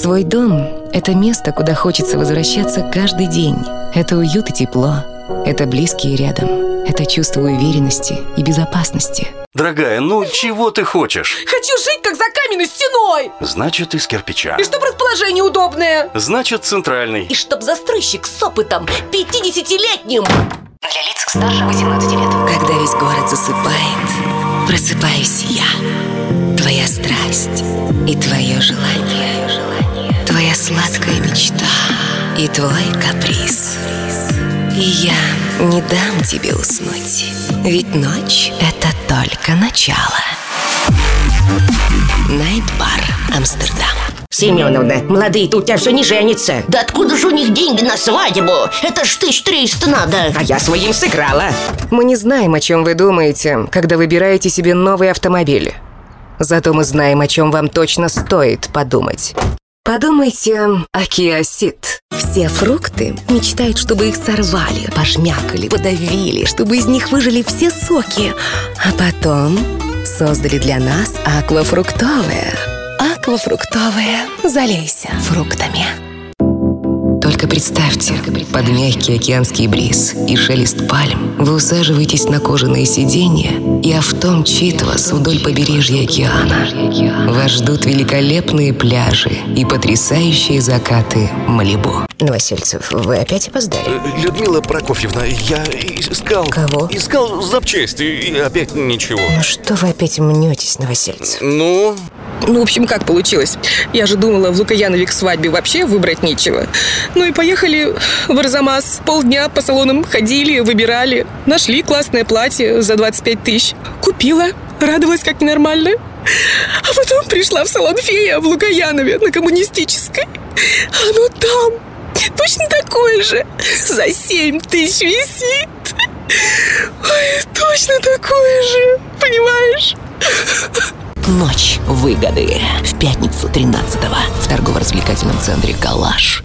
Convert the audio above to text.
Свой дом – это место, куда хочется возвращаться каждый день. Это уют и тепло. Это близкие рядом. Это чувство уверенности и безопасности. Дорогая, ну чего ты хочешь? Хочу жить, как за каменной стеной. Значит, из кирпича. И чтоб расположение удобное. Значит, центральный. И чтоб застройщик с опытом 50-летним. Для лиц старше 18 лет. Когда весь город засыпает, просыпаюсь я. Твоя страсть и твое желание. Твоя сладкая мечта и твой каприз. И я не дам тебе уснуть, ведь ночь — это только начало. Найт-бар Амстердам. Семеновна, молодые-то у тебя все не женятся. Да откуда же у них деньги на свадьбу? Это ж 1300 надо. А я своим сыграла. Мы не знаем, о чем вы думаете, когда выбираете себе новый автомобиль. Зато мы знаем, о чем вам точно стоит подумать. Подумайте о Kia Ceed. Все фрукты мечтают, чтобы их сорвали, пожмякали, подавили, чтобы из них выжали все соки. А потом создали для нас аквафруктовые. Аквафруктовые. Залейся фруктами. Только представьте, под мягкий океанский бриз и шелест пальм вы усаживаетесь на кожаные сиденья, и авто мчит вас вдоль побережья океана. Вас ждут великолепные пляжи и потрясающие закаты Малибу. Новосельцев, вы опять опоздали? Людмила Прокофьевна, я искал... Кого? Искал запчасти, и опять ничего. Ну что вы опять мнетесь, Новосельцев? Ну, Ну, в общем, как получилось? Я же думала, в Лукоянове к свадьбе вообще выбрать нечего. Ну и поехали в Арзамас. Полдня по салонам ходили, выбирали. Нашли классное платье за 25 тысяч. Купила, радовалась как ненормально. А потом пришла в салон «Фея» в Лукоянове на Коммунистической. А оно там точно такое же. За 7 тысяч висит. Ой, точно такое же. Понимаешь? Ночь выгоды. В пятницу 13-го в торгово-развлекательном центре «Калаш».